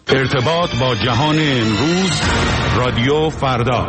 ارتباط با جهان امروز، رادیو فردا.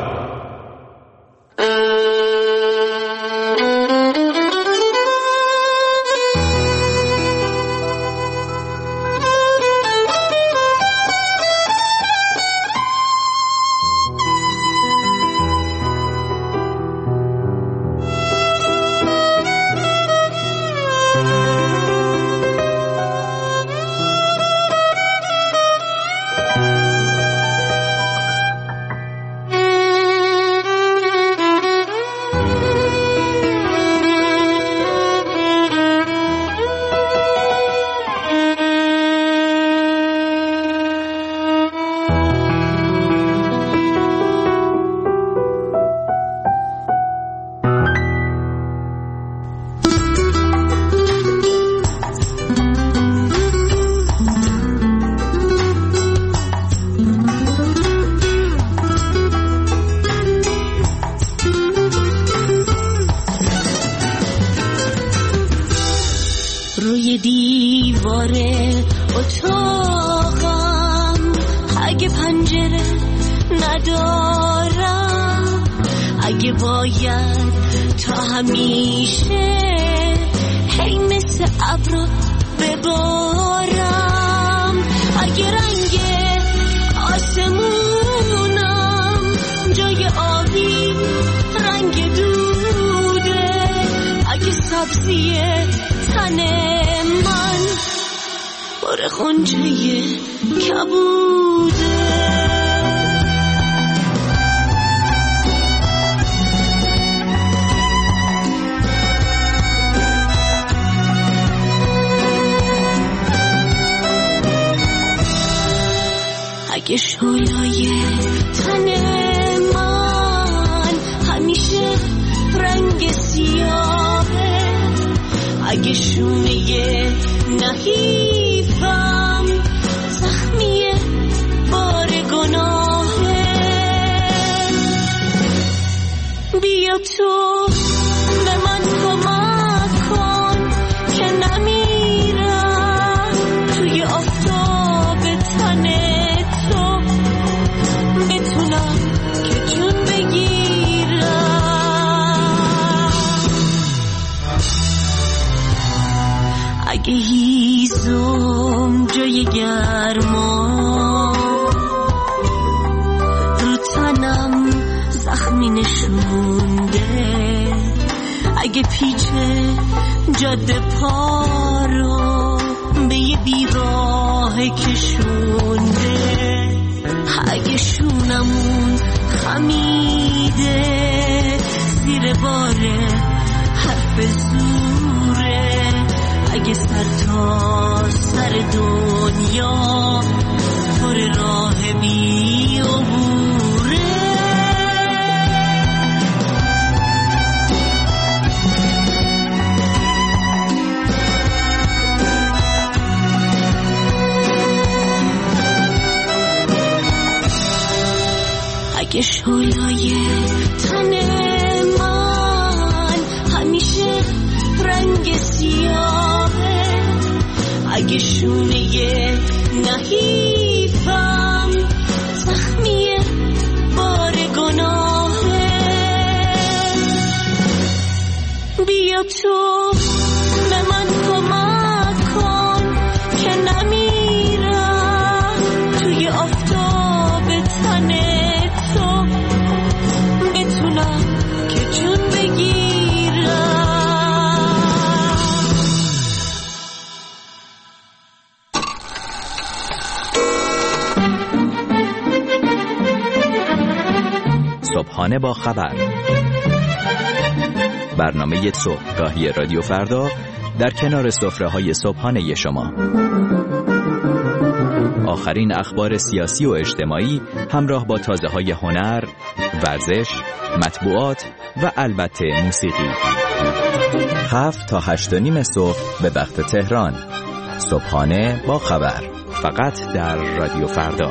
روی دیوار اتاقم اگه پنجره ندارم، اگه باید تا همیشه هی مثل ابر ببارم، اگه رنگ آسمونم جای آبی رنگ دوده، اگه سبزی تن من بار خونچه کبوده، اگه شعله‌ی تن من همیشه رنگ سیاهه، اگه شونه نحیفم زخمی بار گناهه، بیا تو به من کمک کن که نمیرم توی آفتاب تن تو، بتونم که جون بگیرم، اگه هیزم جای گرما رو تنم زخمی نشونده، اگه پیچه جاده پا رو به یه بیراه کشونده، اگه شونمون خمیده زیر باره حرف زوره، اگه سر تا سر دنیا پر راه بی عبوره، اگه شعله‌ی تن من همیشه رنگ سیاهه، اگه شونه نحیفم زخمی بار گناهه، بیا تو به من کمک کن که نمیرم توی آفتاب تن تو، بتونم که جون بگیرم. صبحانه با خبر، برنامه صبحگاهی رادیو فردا در کنار سفره‌های صبحانه شما. آخرین اخبار سیاسی و اجتماعی همراه با تازه‌های هنر، ورزش، مطبوعات و البته موسیقی. 7 تا 8:30 صبح به وقت تهران. صبحانه با خبر، فقط در رادیو فردا.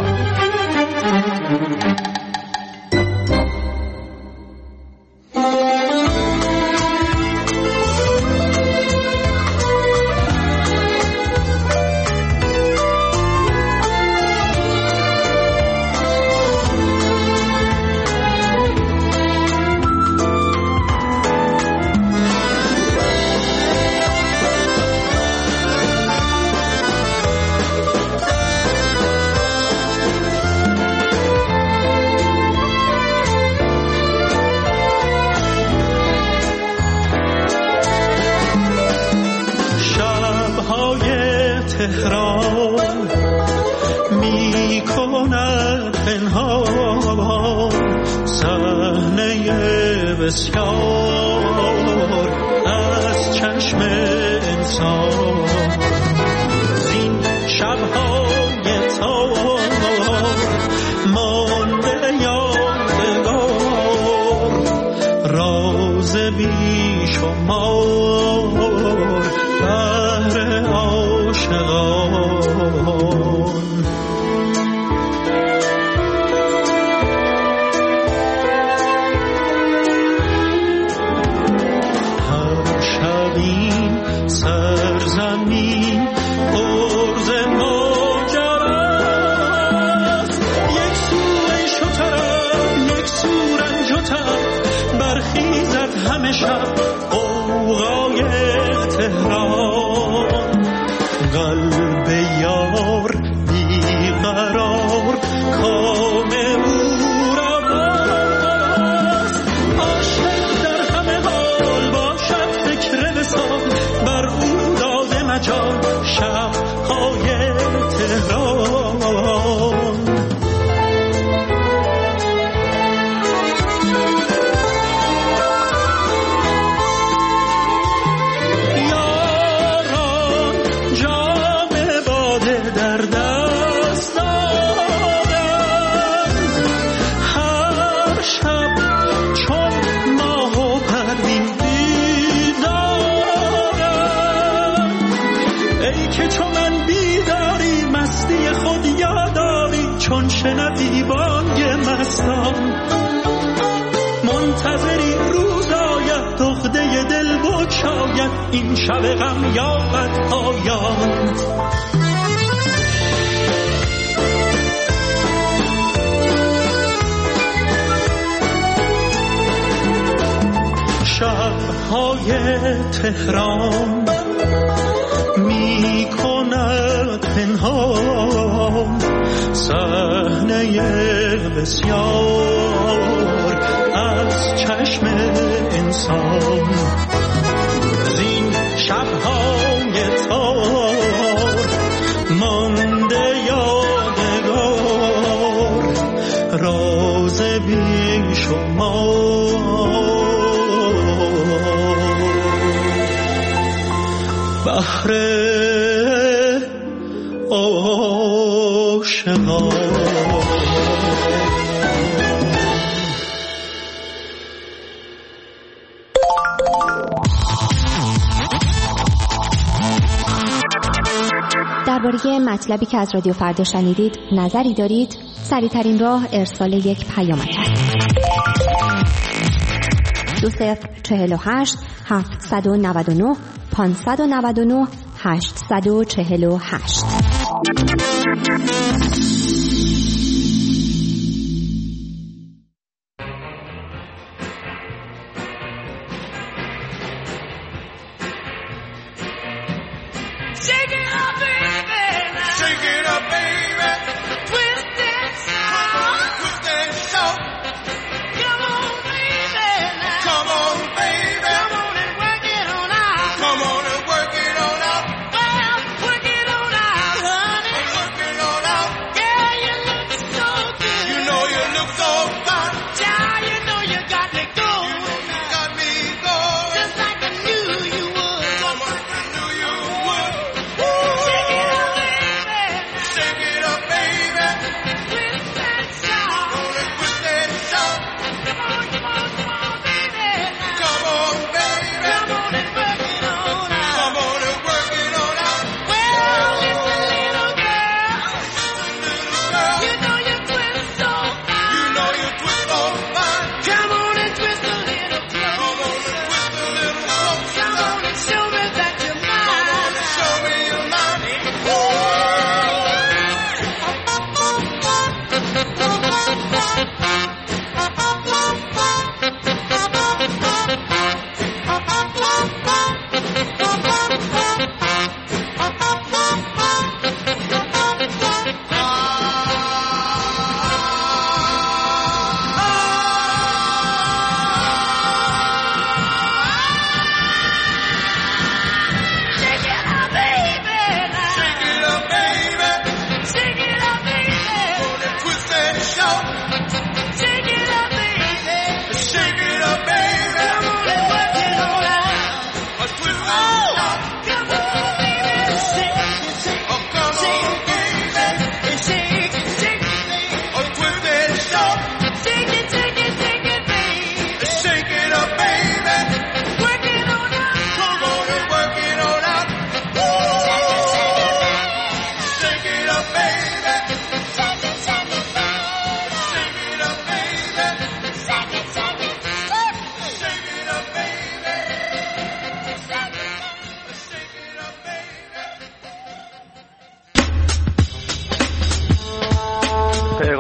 بسیار از چشم انسان زین شب‌های تار مانده یادگار راز بیشمار بهر عاشقان سرزمین پرز ماجراست یک سو عیش و طرب یک سو رنج و تب برخیزد همه شب غوغای تهران قلب یار بیقرار کام او را باست عاشق در همه حال باشد فکر وصال بر او داده مجال شب‌های تهران یاران جام باده در دست دارند هر شب چون ماه و پروین ای که چون من بیداری مستی خود یاداری چون شنوی بانگ مستان منتظری روز آید دخده دل بگشاید این شب غم یابد پایان شب‌های تهران می کند پنهان صحنه بسیار از چشم انسان زین شب‌های تار مانده یادگار راز بیشمار بحر عاشقان درباره مطلبی که از رادیو فردا شنیدید نظری دارید؟ سریع‌ترین راه ارسال یک پیامک است. 2048 799 599 848.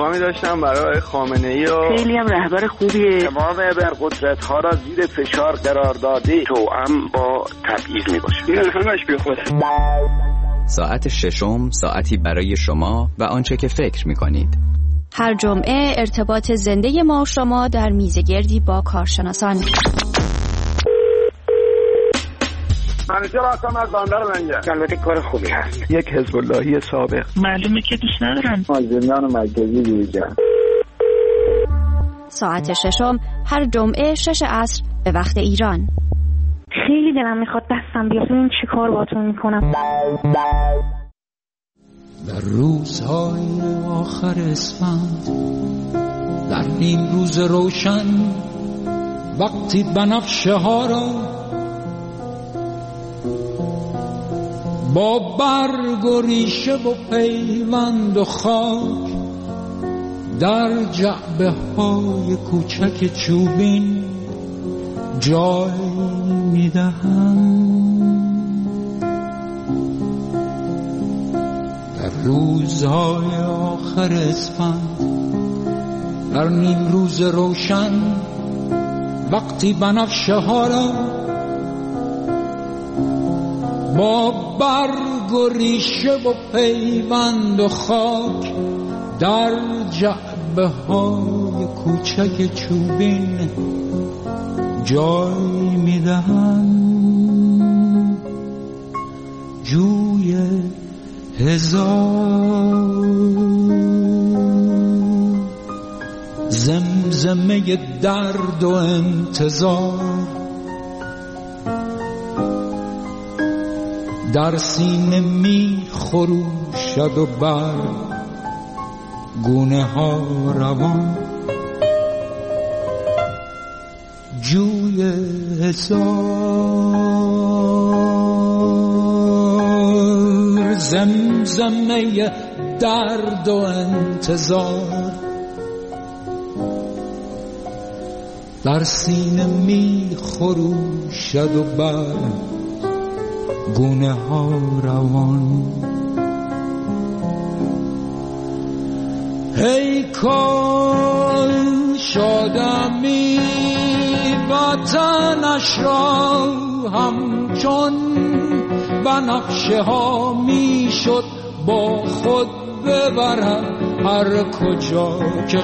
پیغامی داشتم برای خامنه‌ای و خیلی هم رهبر خوبیه. تمام ابرقدرت‌ها را زیر فشار قرار داده توأم با تبعیض میباشه. این همش بیخوده. ساعت ششم ساعتی برای شما و آنچه که فکر می‌کنید. هر جمعه ارتباط زنده ما و شما در میزگردی با کارشناسان. منیجر هستم از بندر منجر. البته کار خوبی هست. یک حزب اللهی سابق. معلومه که دوست ندارم. مازندران مرکزی دیجا. ساعت ششم هر جمعه 6 عصر به وقت ایران. خیلی دلم میخواد دستم بیاد ببین چی کار باهاتون میکنم. در روزهای آخر اسفند، در نیم روز روشن، وقتی بنفشه ها را با برگ و ریشه و پیوند و خاک در جعبه های کوچک چوبین جای میدهم. در روزهای آخر اسفند، در نیم روز روشن، وقتی بنفشه ها را با برگ و ریشه و پیوند و خاک در جعبه های کوچک چوبین جای میدهم. جوی هزار زمزمه درد و انتظار در سینه می خروشد و بر گونه ها روان. جوی هزار زمزمه درد و انتظار در سینه می خروشد و بر گونه ها روان. ای کاش آدمی وطنش را همچون بنفشه ها می شد با خود ببرد هر کجا که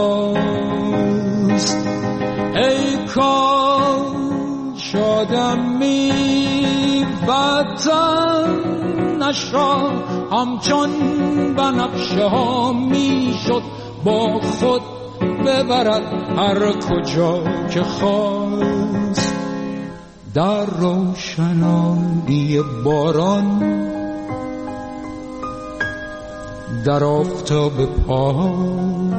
خواست. ای کاش آدمی وطنش را همچون بنفشه ها می شد با خود ببرد هر کجا که خواست. در روشنایی باران، در آفتاب پایان،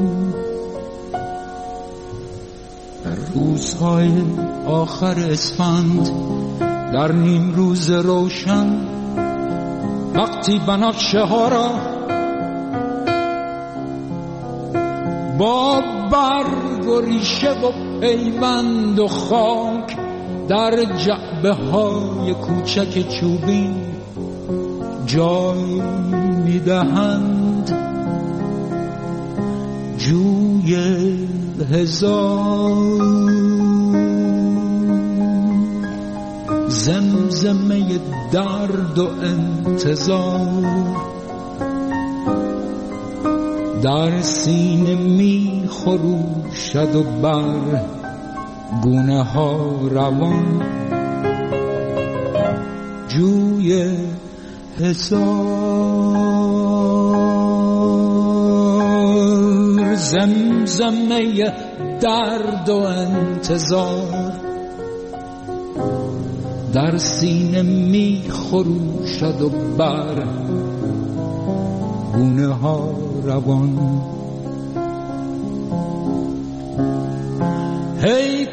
در روزهای آخر اسفند، در نیم روز روشن، وقتی بنفشه ها را با برگ و ریشه و پیوند و خاک در جعبه های کوچک چوبین جای میدهند. جوی هزار زمزمه درد و انتظار در سینه می خروشد و بر گونه ها روان. جوی هزار زمزمه درد و انتظار در سینه می خروشد و بر گونه ها روان. ای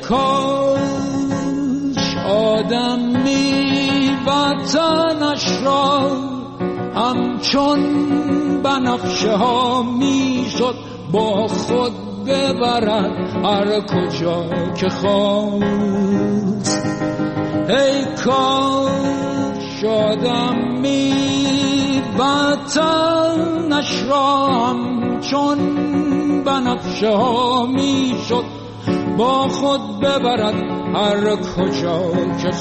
کاش آدمی وطنش را همچون بنفشه ها می شد با خود ببرد هر کجا که خواست. ای کاش آدمی وطنش تنش را همچون بنفشه ها می شد با خود ببرد هر کجا که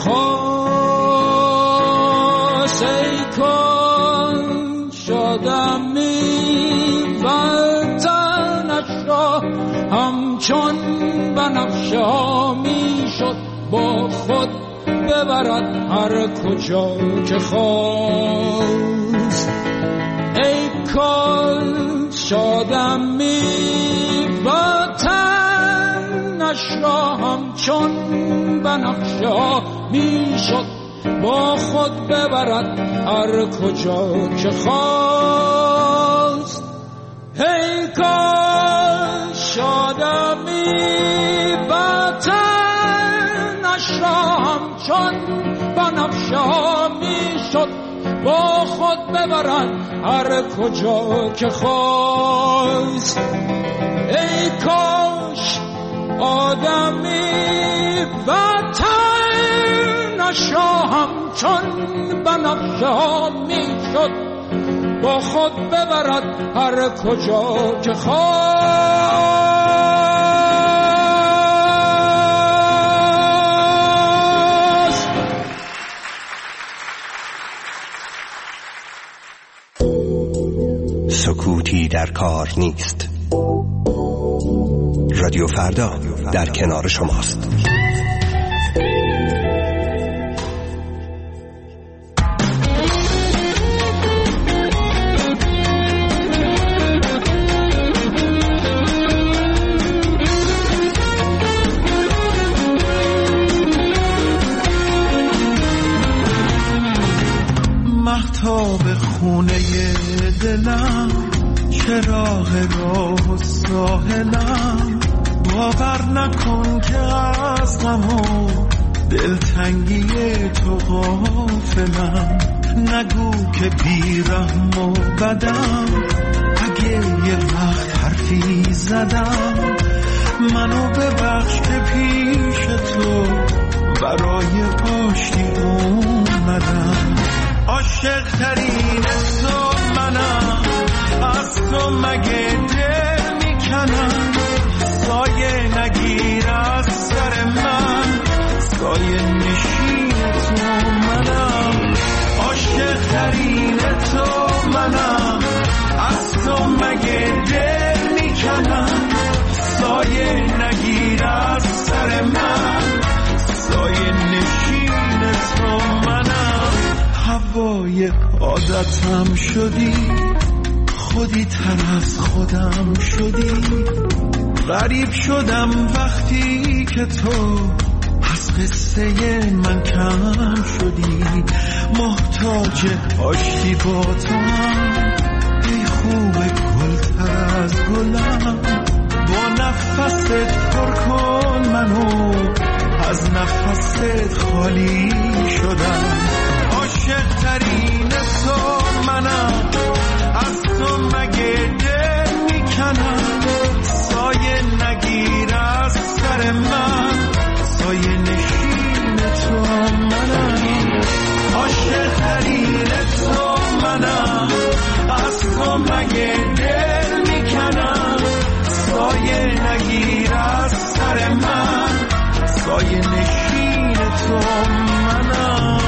خواست. ای کن شادمی و تنش را همچون بنفشه ها می شد با خود ببرد هر کجا که خواست. ای کن شادمی و تنش را همچون بنفشه ها می شد با خود ببرد هر کجا که خواست. ای کن شادمی و تنش را همچون بنفشه ها می شد با خود ببرد هر کجا که خواست. ای کاش آدمی و تنش را همچون بنفشه ها می شد با خود ببرد هر کجا که خواست. سکوتی در کار نیست. رادیو فردا در کنار شماست. مهتاب خونه دلم، چراغ راه و ساحلم، باور نکن که از غم و دلتنگی تو غافلم. نگو که بیرحم و بدم، اگه یه وقت حرفی زدم منو ببخش که پیش تو برای آشتی اومدم. عاشق ترین تو منم، از تو مگه دل میکنم. سایه نگیر از سر من، سایه نشین تو منم. عاشق ترین تو منم، از تو مگه دل میکنم. سایه نگیر از سر من، سایه نشین تو منم. هوای عادتم شدی، خودی تر از خودم شدی. غریب شدم وقتی که تو از قصه من کم شدی. محتاج آشتی با تو هم، ای خوب گل تر از گلم. با نفست پر کن منو، از نفست خالی شدم. عاشق ترین تو منم، از تو مگه دل میکنم. سایه نگیر از سر من، سایه نشین تو منم. عاشق ترین تو منم، از تو مگه دل میکنم. سایه نگیر از سر من، سایه نشین تو منم.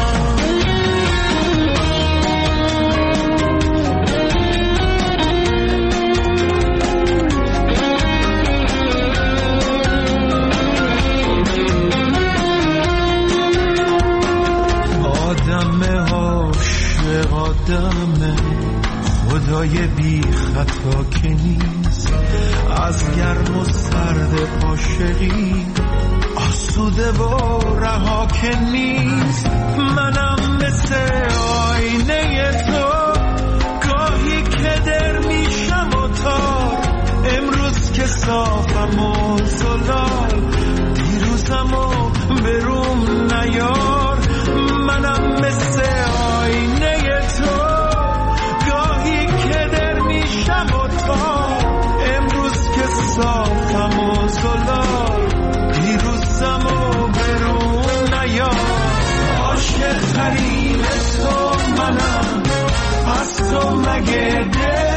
آدم خدای بی خطا که نیست. از گرم و سرد عاشقی آسوده و رها که نیست. منم مثل آینه تو، گاهی که در میشم و تار. امروز که صافم و زلال، دیروزم و بروم نیار. منم مثل آینه تو، گاهی که در میشم و تار. امروز که صافم و زلال، دیروزم و برون نیار. عاشق ترین تو منم، از تو مگه دل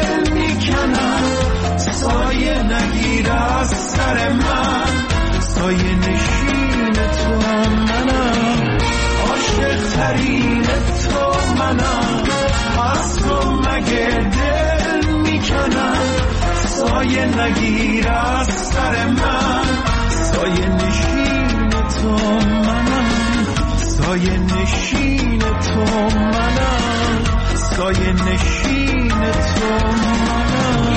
سایه نشین تو منم، عاشق ترین تو منم، از تو مگه دل میکنم، سایه نگیر از سر من، سایه نشین تو منم، سایه نشین تو منم، سایه نشین تو منم.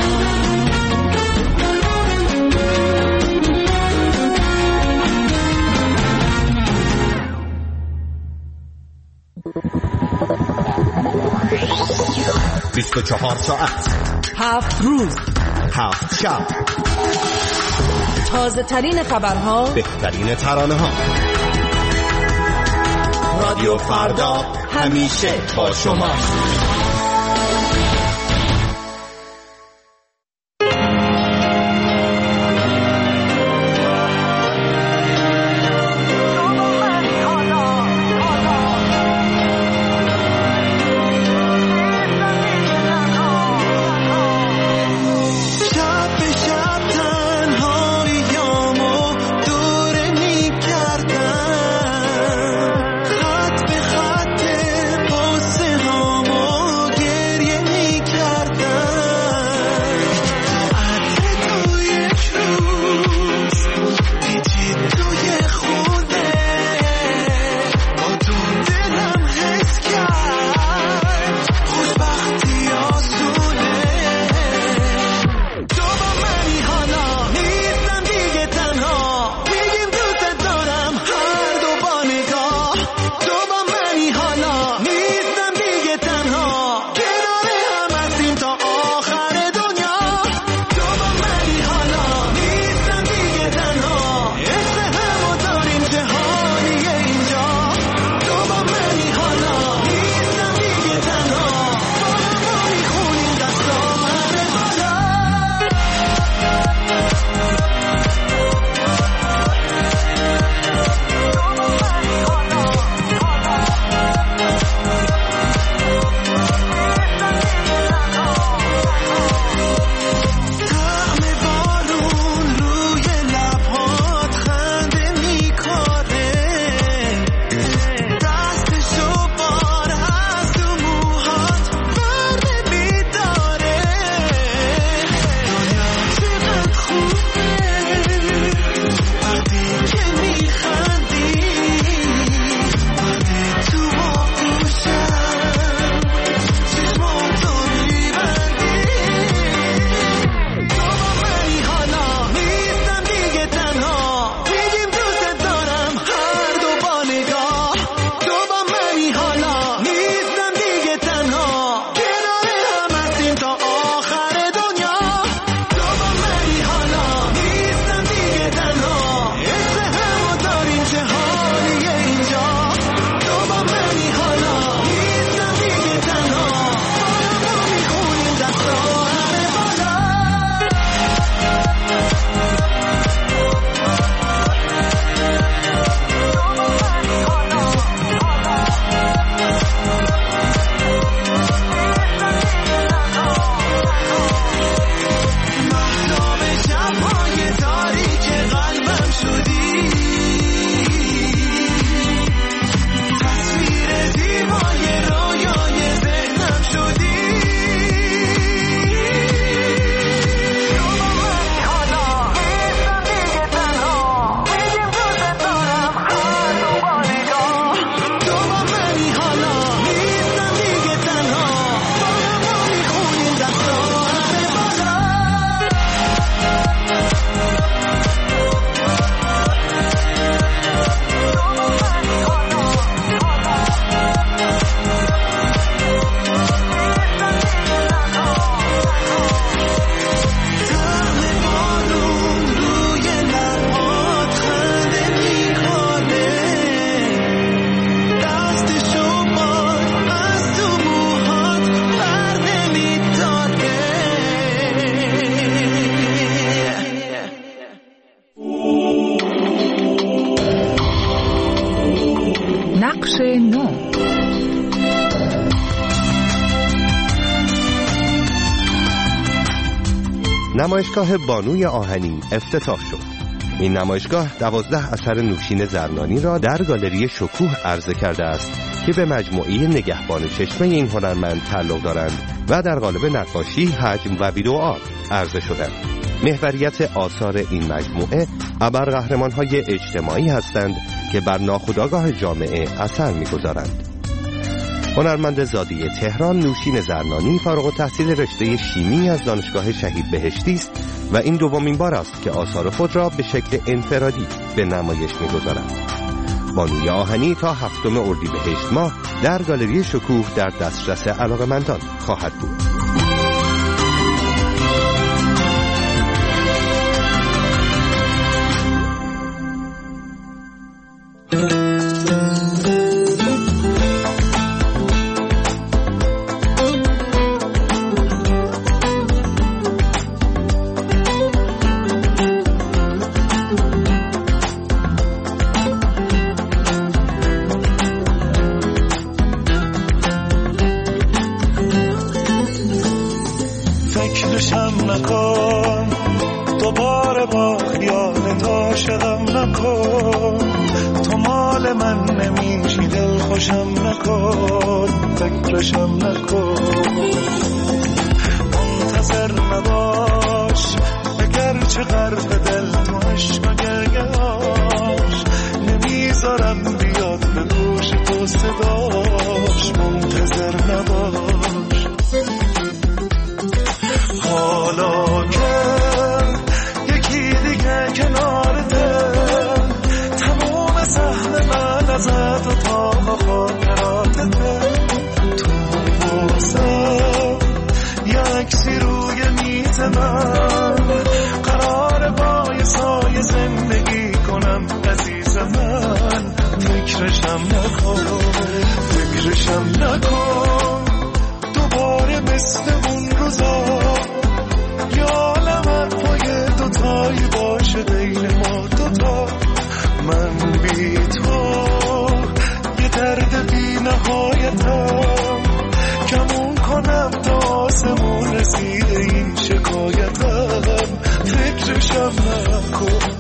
بیست و 24 ساعت، 7 روز، 7 شب، تازه ترین خبرها، بهترین ترانه ها. رادیو فردا همیشه با شما. نمایشگاه بانوی آهنی افتتاح شد. این نمایشگاه 12 اثر نوشین زرنانی را در گالری شکوه عرضه کرده است که به مجموعه نگهبان چشمه این هنرمند تعلق دارند و در قالب نقاشی، حجم و ویدئو آرت عرضه شدند. محوریت آثار این مجموعه ابرقهرمان‌های اجتماعی هستند که بر ناخودآگاه جامعه اثر می‌گذارند. هنرمند زاده تهران نوشین زرنانی فارغ التحصیل رشته شیمی از دانشگاه شهید بهشتی است و این دومین بار است که آثار خود را به شکل انفرادی به نمایش می‌گذارد. بانوی آهنی تا 7 اردیبهشت ماه در گالری شکوه در دسترس علاقه‌مندان خواهد بود. فکرشم نکن دوباره با خیالت عاشقم نکن، تو مال من نمیشی دل خوشم نکن، فکرشم نکن، منتظر نباش اگرچه غرق دل تو عشق و گریه‌اش، نمیذارم بیاد به گوش تو صداش، منتظر نباش. حالا که یکی دیگه کنارته، تموم سهم من ازت و تا خاطراتته، تو واسم یکسی روی میز من، قرار با یه سایه زندگی کنم عزیز من، فکرشم نکن، فکرشم نکن، دوباره مثل اون روزا یالمت پای دوتایی باشه بین ما دوتا، من بی تو یه درد بی نهایتم، کمون کنم تا آسمون رسیده این شکایتم، فکرشم نکن.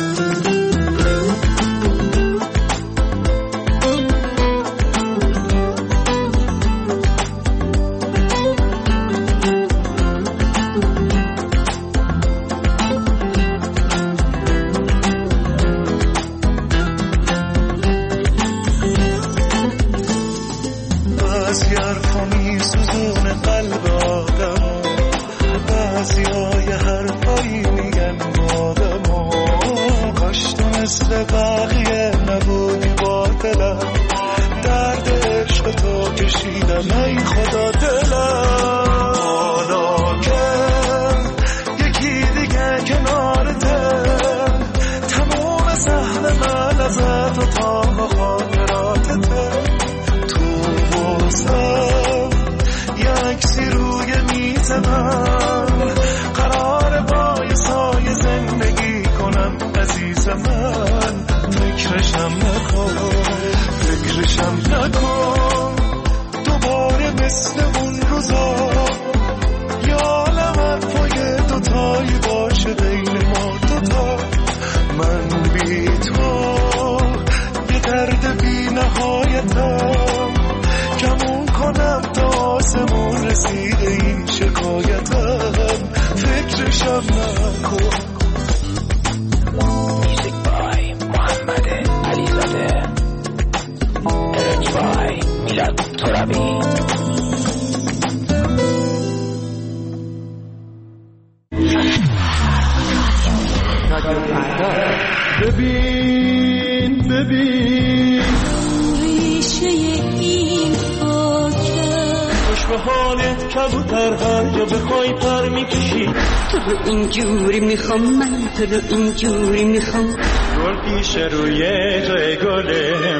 اینجوری میخوام من، تو رو اینجوری میخوام، گل پیش روی توی گل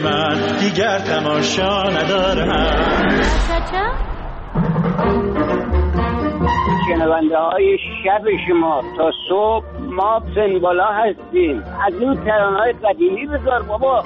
من، دیگر تماشا ندارم. شنونده های شب شما تا صبح ما سنبالا هستیم، از اون ترانه‌های قدیمی بذار بابا.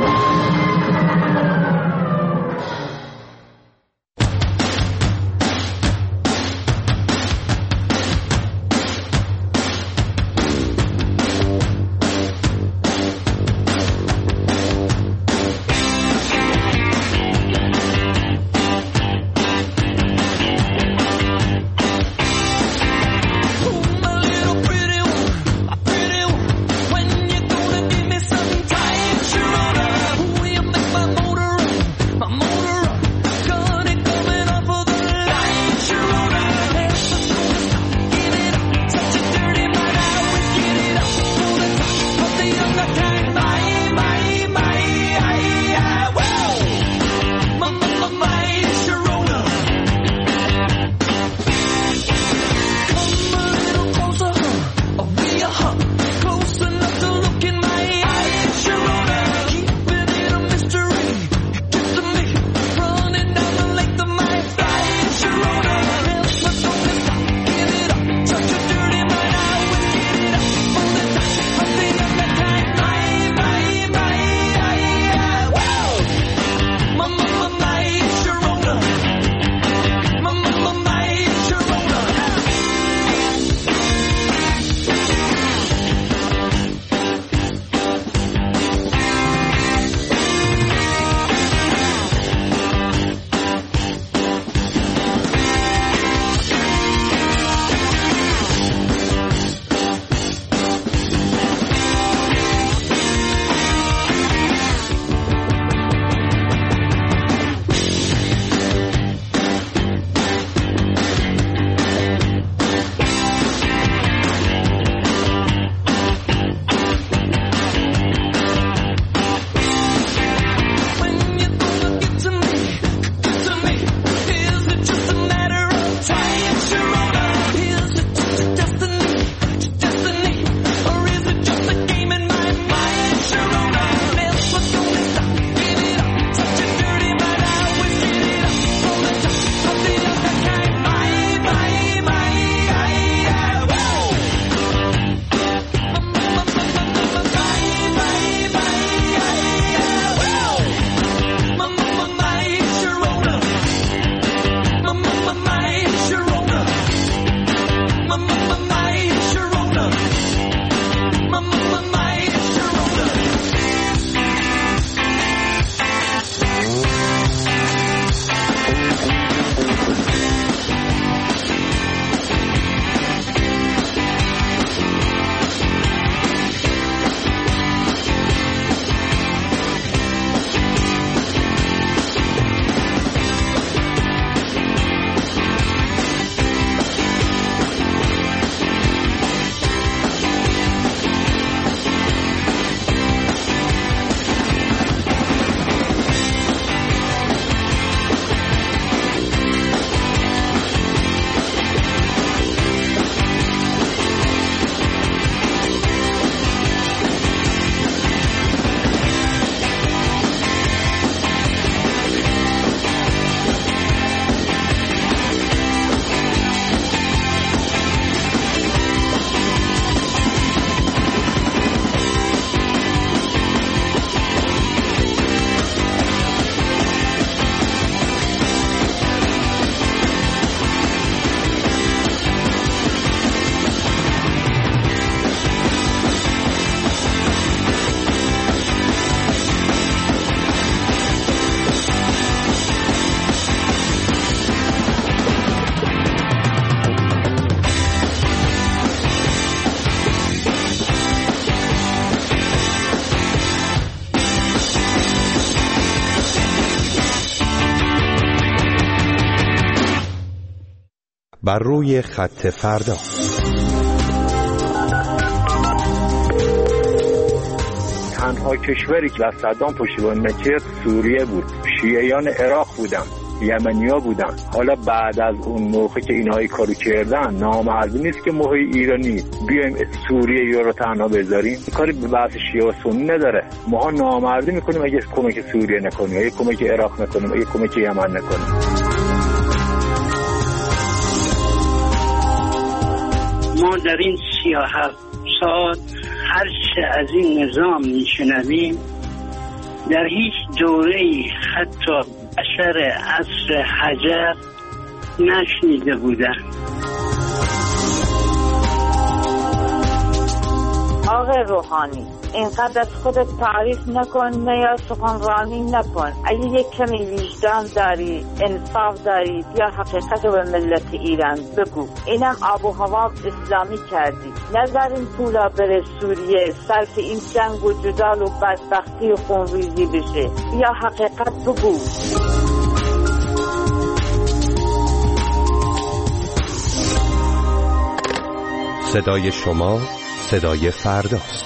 بر روی خط فردا. تنها کشوری که از صدام پشتیبانی نکرد سوریه بود. شیعیان عراق بودن، یمنیا بودن. حالا بعد از اون موقع که اینها کارو کردن، نامردی نیست که ما ایرانی بیایم سوریه رو تنها بذاریم. کاری به بحث شیعه و سنی نداره. ما نامردی میکنیم اگه کمک سوریه نکنیم، اگه کمک عراق نکنیم، اگه کمک یمن نکنیم. ما در این 37 سال هر چه از این نظام میشنویم در هیچ دوره‌ای حتی اثر عصر حجر نشنیده بودن. آقای روحانی، اینقدر از خودت تعریف نکن، نه یا سخنرانی نکن. اگه یک کمی وجدان داری، انصاف داری، بیا حقیقت رو به ملت ایران بگو. اینم آب و هوا اسلامی کردی. نذارین پولا بره سوریه، صرف این جنگ و جدال و بدبختی و خونریزی بشه. بیا حقیقت بگو. صدای شما صدای فرداست.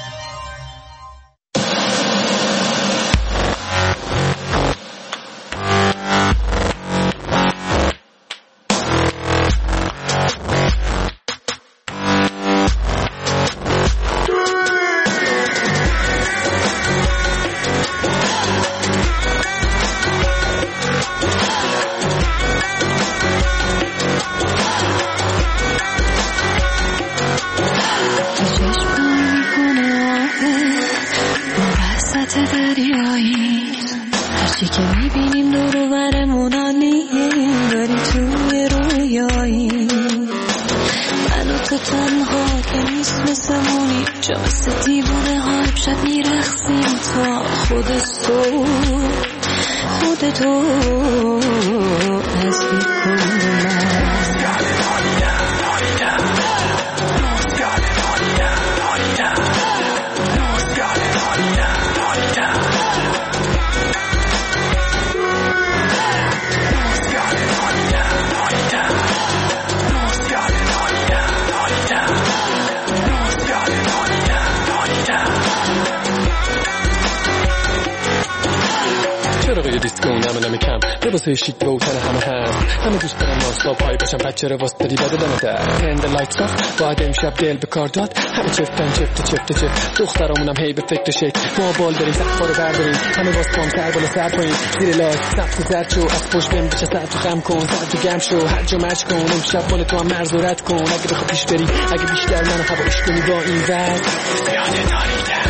شیت و تن همه هست، همه دوست دارم ناستا پای باشم، بچه رو واسه داری بده دمه در هند لایت آف. باید امشب دل به کار داد، همه چفتن چفت دخترامونم هی به فکر شکل. ما بال داریم سقفا رو برداریم، همه باز کام سر بالا سر پایین، زیر لایت سقف زرد شو، از پشت بهم بچه سر تو خم کن، سر تو گم شو، هر جا مرج کن. امشب مال تو هم مرز و رد کن، اگه بخواه پیش بری، اگه بیشتر منو هواش کنی با این ورد زیاده نالیدم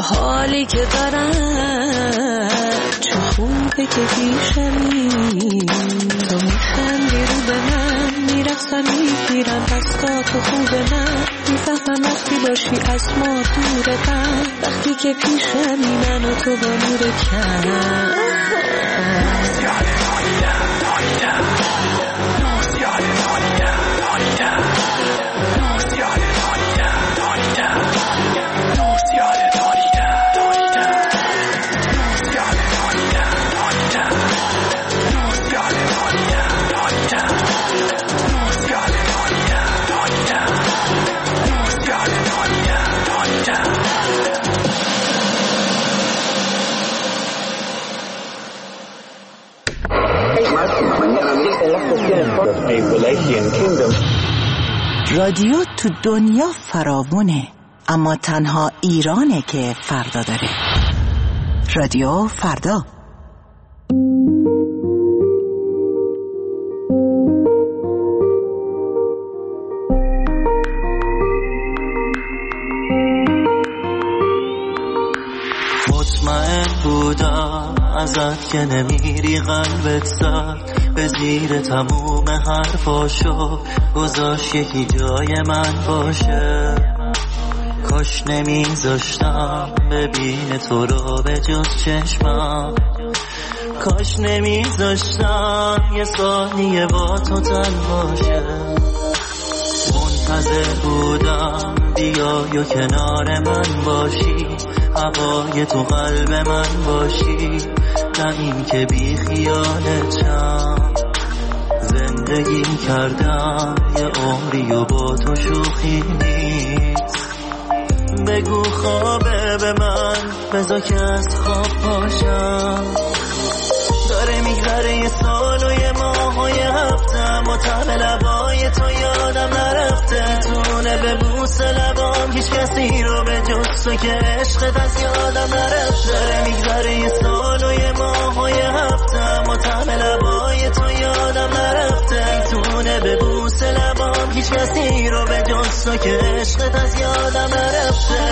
حالی که دارم چه خوبه که پیشمی، تو میخندی رو به من، میرقصم میگیرم دستا تو خوبه من، میفهمم وقتی باشی از ما دورتم، وقتی که پیشمی من و تو با نور کم. رادیو تو دنیا فراوونه، اما تنها ایرانه که فردا داره. رادیو فردا. مطمئن بودم ازت که نمیری، قلبت زد به زیر تموم حرفاشو، گذاشت یکی جای من باشه. کاش نمیذاشتم ببین تو رو به جز چشمم، کاش نمیذاشتم یه ثانیه با تو تن باشه. منتظر بودم بیای و کنار من باشی، هوای تو قلب من باشی، نه این که بی خیالتم. زندگی کردم یه عمری و با تو شوخی نیست. بگو خوابه به من، بذار که از خواب پاشم. داره میگذره یه سال و یه ماه و یه هفتم، و طعم لبای تو یادم نرفته. تونه به بوس لبام هیچ کسی رو به جز تو که عشقت از یادم نرفته. داره میگذره یه سال و یه ماه و یه هفتم، و طعم لبای تو یادم نرفته. تونه به بوس لبام هیچ کسی رو به جز تو که عشقت از یادم نرفته.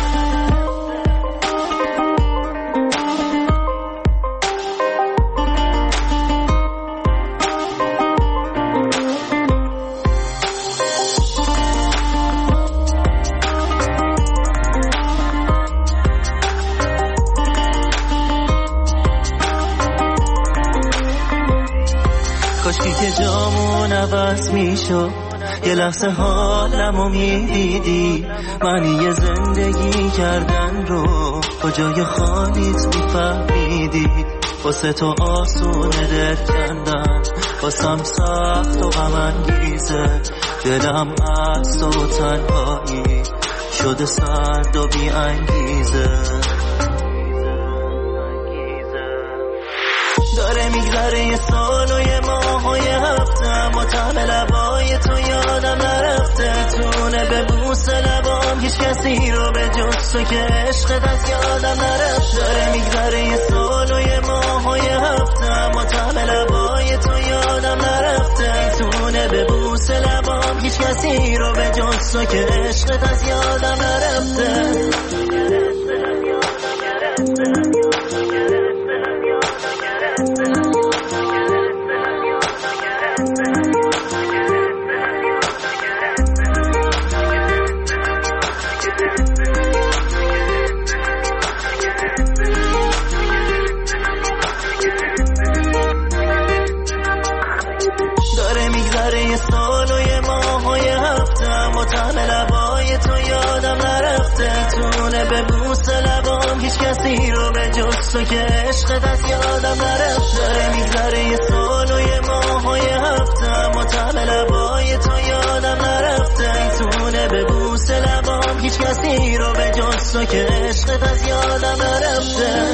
کاشکی که جامون عوض میشد، یه لحظه حالمو میدیدی. معنی یه زندگی کردن رو کجای خالیت میفهمیدی. واسه تو آسونه دل کندن، واسم سخت و غم انگیزه. دلم از تو تنهایی شده سرد و بی انگیزه. داره میگذره یه سال و یه ماه و یه هفتم، و طعم لبای تو یادم نرفته. تونه به بوس لبام هیچ کسی رو به جز تو که عشقت از یادم نرفته. داره میگذره یه سال و یه ماه و یه هفتم، و طعم لبای تو یادم نرفته. تونه به بوس لبام هیچ کسی رو به جز تو که عشقت از یادم نرفته. داره میگذره یه سال و یه ماه و یه هفتم، و طعم لبای تو یادم نرفته. تونه به بوس لبام هیچ کسی رو به جز تو که عشقت از یادم نرفته. داره میگذره یه سال و یه ماه و یه هفتم، و طعم لبای تو یادم نرفته. تونه به بوس لبام هیچ کسی رو به جز تو که عشقت از یادم نرفته.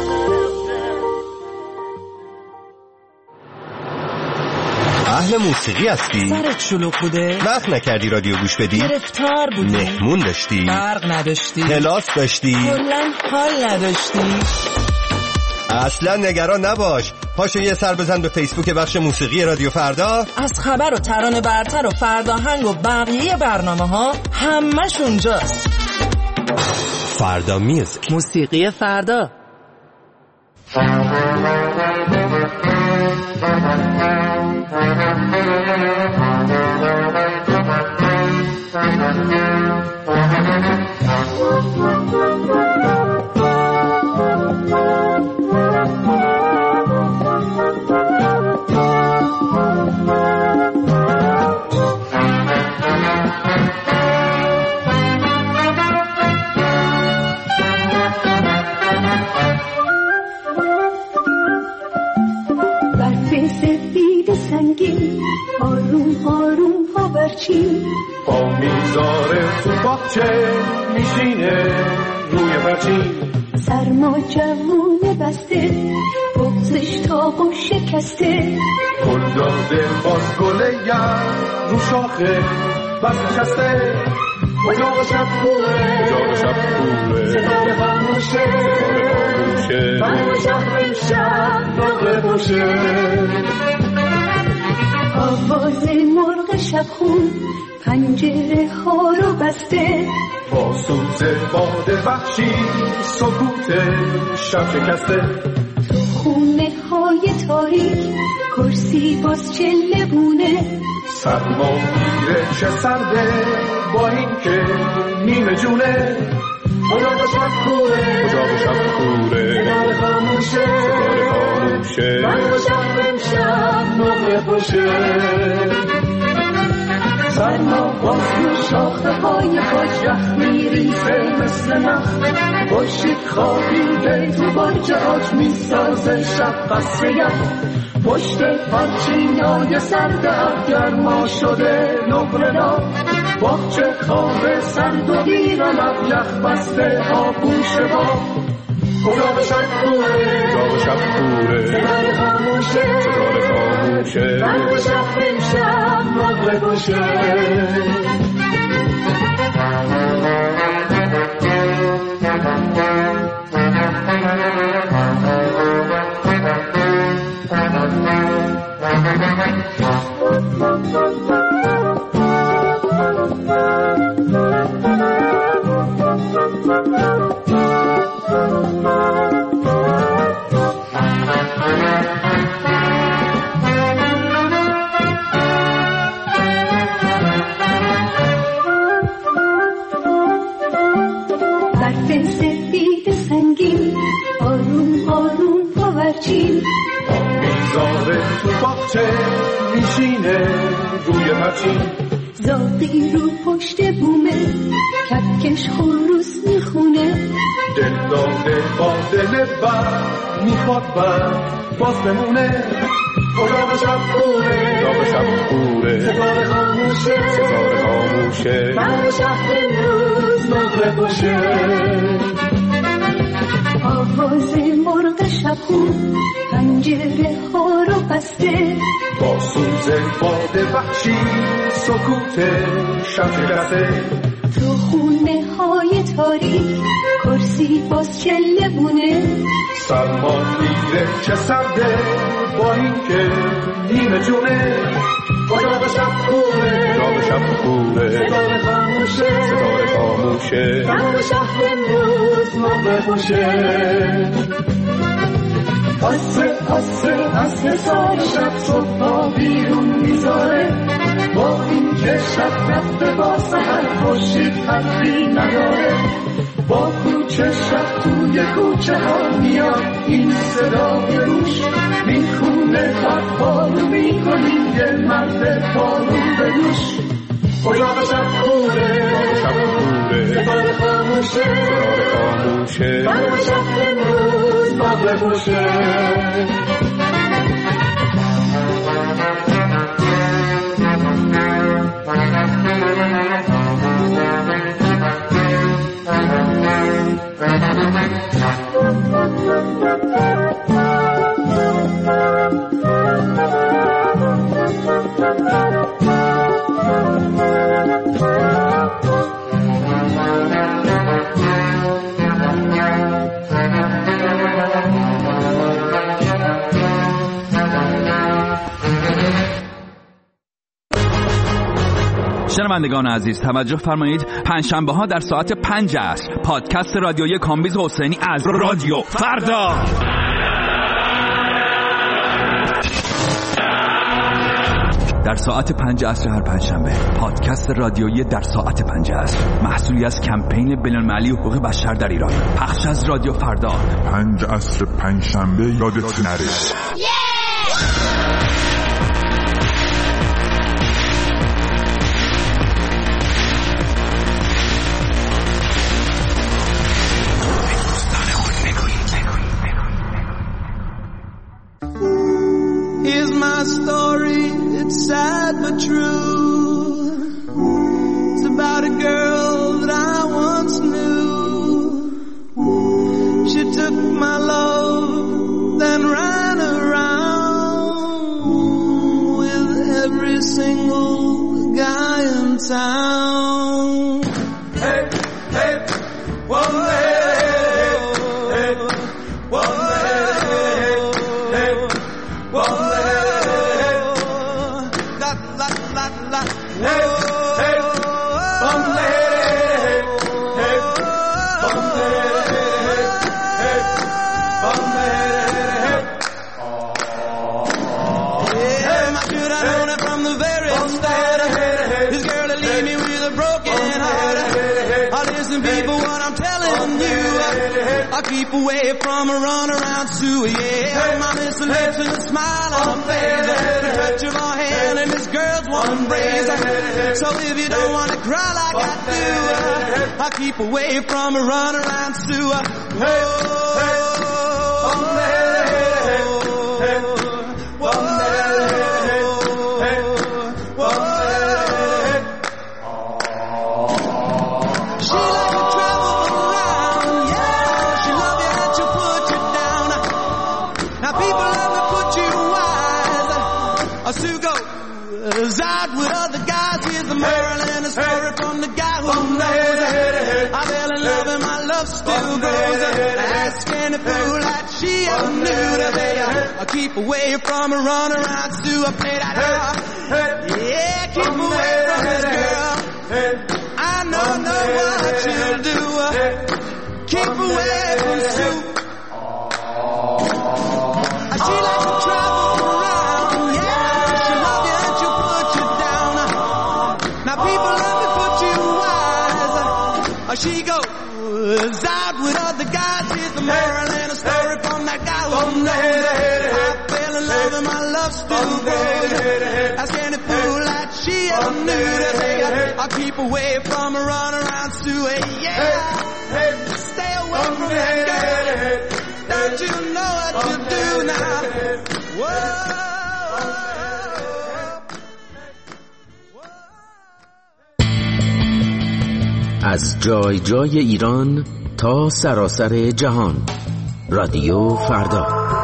اهل موسیقی هستی؟ سرت شلوغ بوده؟ وقت نکردی رادیو گوش بدی؟ گرفتار بودی؟ مهمون داشتی؟ برق نداشتی؟ کلاس داشتی؟ کلاً حال نداشتی؟ اصلا نگران نباش، پاشو یه سر بزن به فیسبوک بخش موسیقی رادیو فردا. از خبر و ترانه برتر و فرداهنگ و بقیه برنامه ها همش اونجاست. فردا میوزیک، موسیقی فردا. آروم آروم پاورچین با میذاره تو باغچه میشینه روی برچین سرما جوونه بسته بغزش تاق و شکسته گل داده باز گله یم رو شاخه بس نشسته اجاق شب کوره ستاره خاموشه برم شهر امشب نقره باشه آواز مرغ شبخون پنجره ها رو بسته با سوز باد وحشی سکوت شب شکسته تو خونه های تاریک کرسی باز چله بونه سرما میره چه سرده با این که نیمه جونه اجاق شب کوره ستاره خاموشه برم شهر امشب نقره باشه سرما باز رو شاخه های خاج یخ میریزه مثل نخ خورشید خوابیده تو برج آج میسازه شب قصر یخ پشت پرچینای سرد گرما شده نقره دار باغچه خواب سرد و گیران یخ بسته آغوش با اجاق شب کوره ستاره خاموشه برم شهر امشب نقره باشه میذاره تو باغچه میشینه روی پرچین زاغی رو پشت بومه کپکش خروس میخونه دل داده با دل بر میخواد بر باز بمونه اجاق شب کوره ستاره خاموشه برم شهر امروز نقره باشه آواز مرغ شبخون پنجره ها رو بسته با سوز باد وحشی سکوت شب شکسته تو خونه های تاریک کرسی باز چله بونه سرما میره چه سرده با این که نیمه جونه اجاق شب کوره ستاره خاموشه برم شهر امروز نقره باشه آسه سال شب صبح بیرون میذاره با این که شب رفته با سحر خورشید حرفی نداره با کوچه شب توی کوچه ها میاد این صدای روش میخونه خط بارو میکنیم یه مرد بارو به دوش اجاق شب کوره ستاره خاموشه برم شهر امروز نقره باشه شنوندگان عزیز توجه فرمایید، پنجشنبه ها در ساعت 5 عصر پادکست رادیویی کامبیز حسینی از رادیو فردا در ساعت 5 عصر هر پنجشنبه. پادکست رادیویی در ساعت 5 عصر محصولی از کمپین بین‌المللی حقوق بشر در ایران، پخش از رادیو فردا. 5 عصر پنجشنبه یادت نره. Here's my story, it's sad but true. It's about a girl that I once knew. She took my love, then ran around with every single guy in town. Hey, hey, one day. I keep away from a runaround Sue, yeah. My Miss lips and a smile on her face, the touch of her hand and this girl's one embrace. So if you don't want to cry like I do, I keep away from a runaround Sue. Out with other guys, here's the moral and a story from the guy who knows. I fell in love and my love still grows. Ask any fool that she ever knew today. I keep away from a runaround Sue. I play that yeah, keep away from this girl. I know what she'll do. Keep away from Sue. She likes to travel around, yeah. She love you and she'll put you down. Now people let me put you wise. She goes out with other guys. Here's the moral and a story from that guy who knows. I fell in love and my love still grows. Ask any fool that she ever knew today. I keep away from a runaround Sue, yeah. Stay away from that girl. Don't you know what you do now? Whoa. از جای جای ایران تا سراسر جهان، رادیو فردا.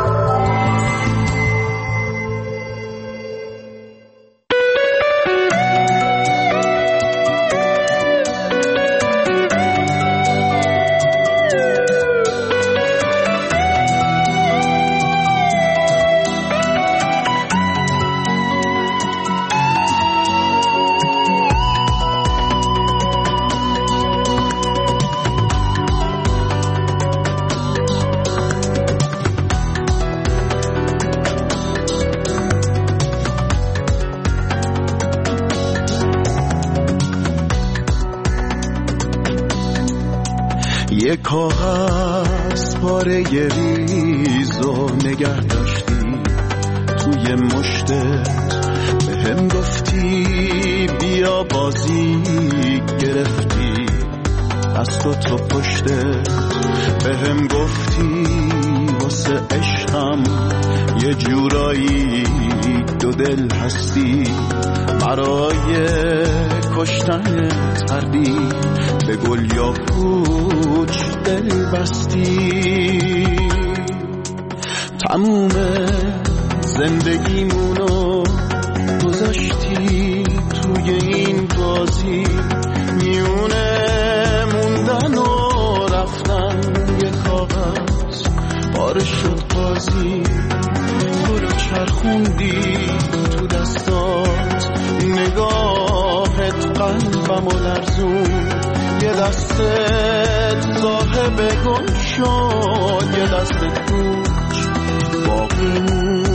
یک کاغذ پاره ریزو نگه داشتی توی مشتت، به هم گفتی بیا بازی گرفتی از تو پشتت، به هم گفتی واسه عشقم یه جورایی دو دل هستی، برای کشتنت هردی به گل یا پوچ دل بستی. تموم زندگیمونو گذاشتی توی این بازی، میونه موندن و رفتن یه کاغذ پاره شد بازی، تو رو چرخوندی تو دستات نگاهت قلبم و لرزون، یه دستت صاحب گم شد، یه دستت کوچ باقی موند.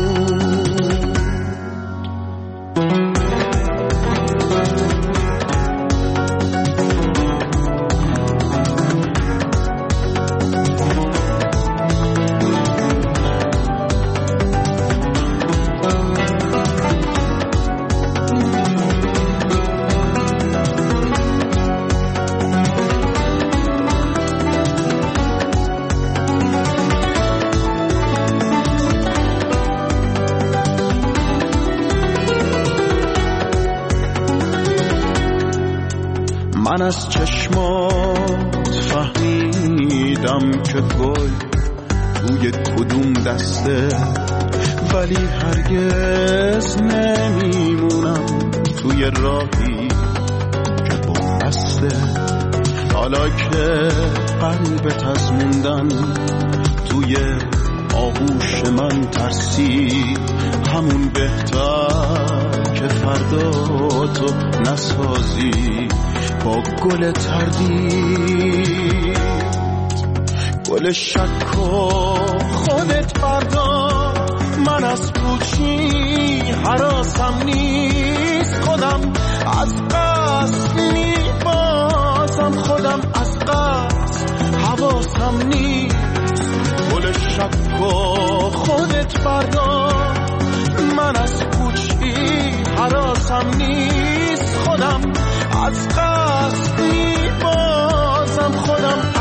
من از چشمات فهمیدم که گل توی کدوم دسته، ولی هرگز نمیمونم توی راهی که بسته. حالا که قلبت از موندن توی آغوش من ترسید، همون بهتر که فردا تو نسازی با گل تردید، گل شک و خودت فردا. من از پوچی حراسم نیست، خودم از قصد میبازم، خودم از قصد حواسم نیست. گل شک و خودت فردا. من از پوچی حراسم نیست، خودم از قصد میبازم، خودم